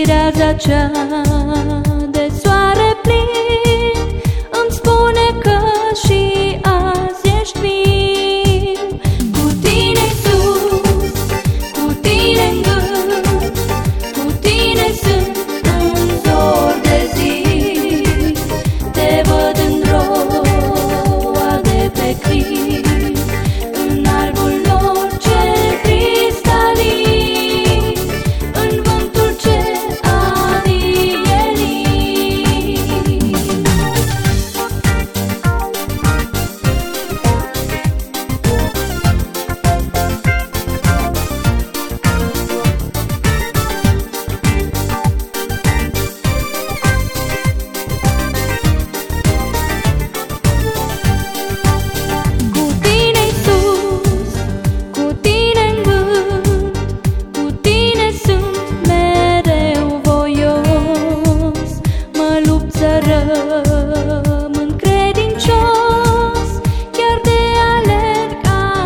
mireasa cea de soare plin îmi spune că și azi ești viu. Cu tine sus, cu tine în gând, cu tine sunt în zor de zi. Te văd în roa de pe crin, în albul nor cel cristalin, în vântul ce adie lin. Cu tine sus, cu tine în gând, cu tine sunt mereu voios. Mă lupt să rămân credincios, chiar de alerg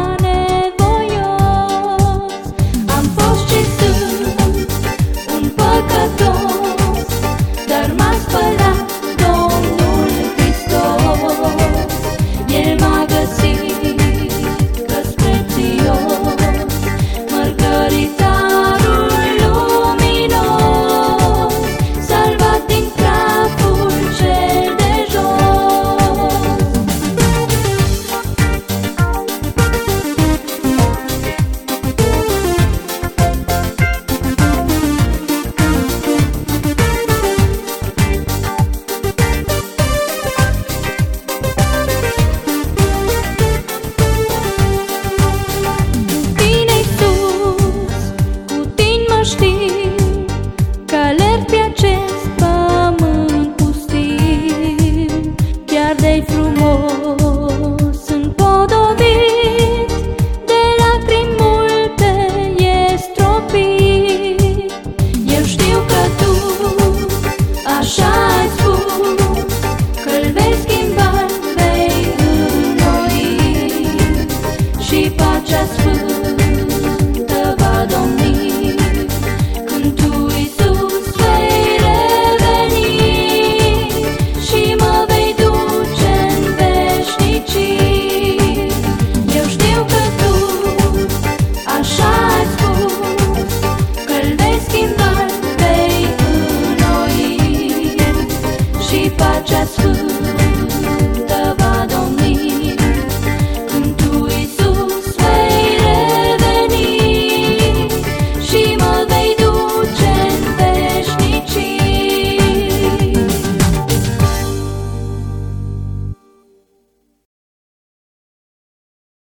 anevoios. Am fost și sunt un păcătos, dar m-a spălat Domnul Hristos. El m-a găsit că-s prețios, mărgăritarul luminos, salvat din praful cel de jos. Tine-i sus, cu tine mă știu, că alerg pe acest pământ pustiu. Chiar de-i frumos împodobit, de lacrimi multe e stropit. Eu știu că tu așa ai spus, că-l vei schimba, vei înnoi, și pacea sfântă va domni când tu, Iisus, vei reveni și mă vei duce în veșnicii. Eu știu că tu așa ai spus, că-l vei schimba, vei înnoi, și pacea sfântă